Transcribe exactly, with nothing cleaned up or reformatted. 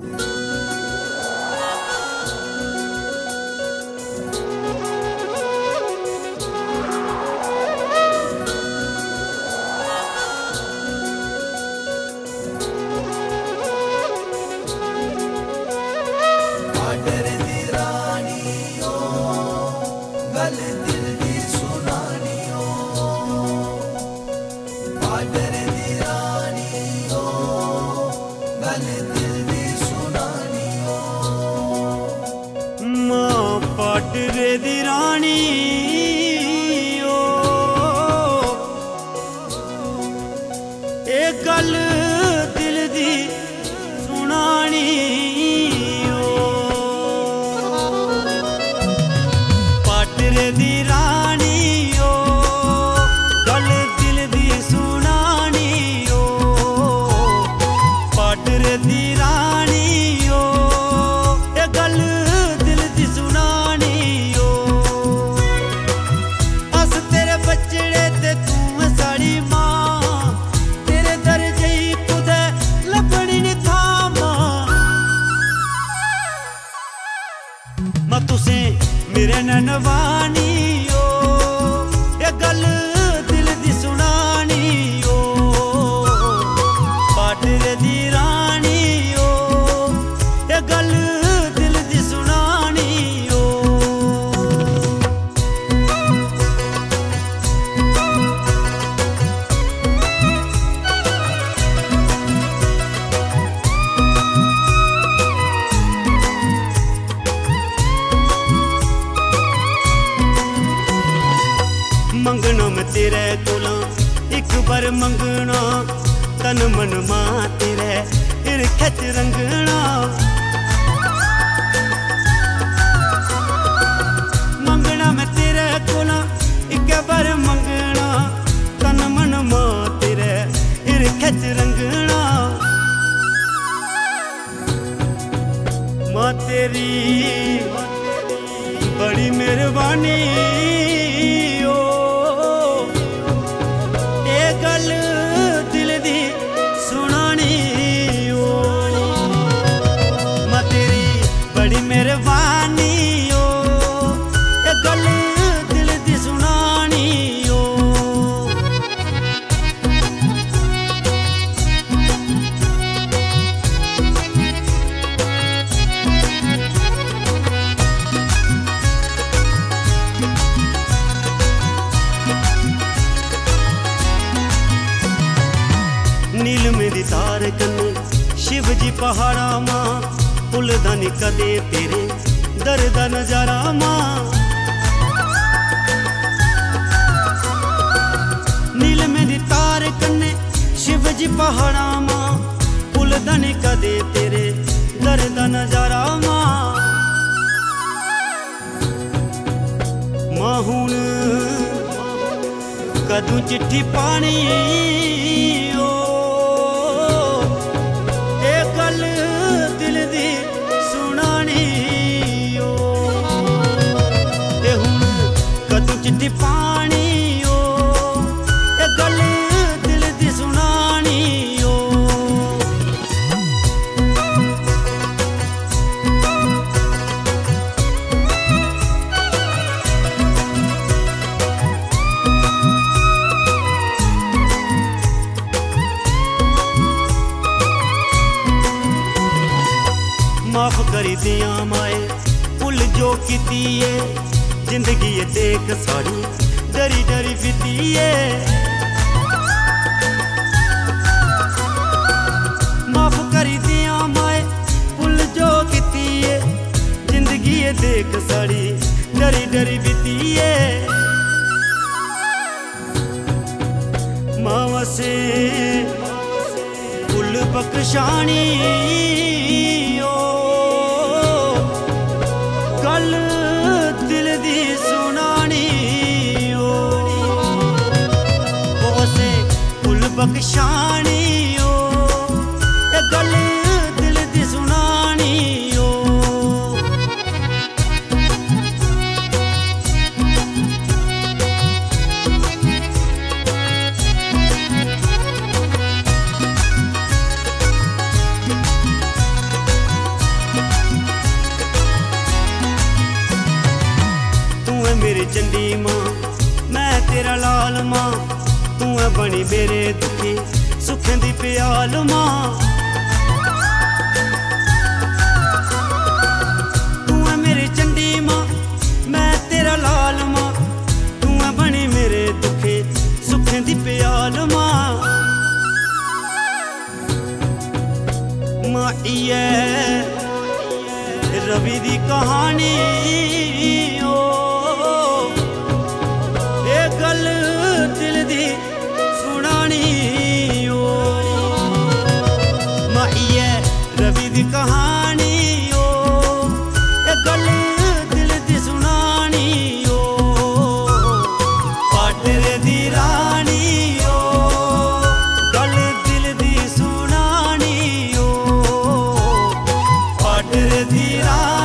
पाटरे दी रानी ओ ए गल दिल दी सुनानी ओ पाटरे दी रानी ओ गल दिल दी सुनानी ओ पाटरे दी रानी ओ ए गल दिल दी सुनानी मेरे ननवानी ओ ये गल दिल दी सुनानी ओ पाटरे दी रानी ओ ये गल दिल दी सुनानी ओ मंगना मैं तेरे कोला एक बार मंगना तन मन मां तेरे हिरखे च रंगना मंगना मैं तेरे कोला एक बार मंगना तन मन मां तेरे हिरखे च रंगना मां तेरी बड़ी मेहरबानी मेहरबानी ओ ये गल दिल दी सुनानी ओ नीलम दी तार कन्ने शिव जी पहाड़ा मां भुलदा नी कदे तेरे दर दा नजारा मां नीलम दी तार कन्ने शिव जी पहाड़ा मां भुलदा नी कदे तेरे दर दा नजारा मां मां हुण कदूं चिट्ठी पानी ओ ए गल दिल दी सुनानी ओ ए हुण कदूं चिट्ठी पानी ओ ए गल दिल दी सुनानी ओ माफ करी दियां माए भुल जो कीती है जिंदगी ये देख साड़ी डरी डरी बीती है माफ करी दियां माए भुल जो कीती है जिंदगी ये देख साड़ी डरी डरी बीती है मां से भुल बख्शानी गल दिल दी सुनानी ओ से भुल बख्शानी ओ ए गल दिल दी सुनानी ओ मां तू है बनी मेरे दुखे सुखें दी प्याल मां तू है मेरी चंडी मां मैं तेरा लाल मां तू है बनी मेरे दुखे सुखें दी प्याल मां मां इयै रवि दी कहानी ओ ए गल दिल दी सुनानी ओ मां इयै रवि दी कहानी ओ ए गल दिल दी सुनानी ओ पाटरे दी रानी ओ गल दिल दी सुनानी ओ पाटरे दी रानी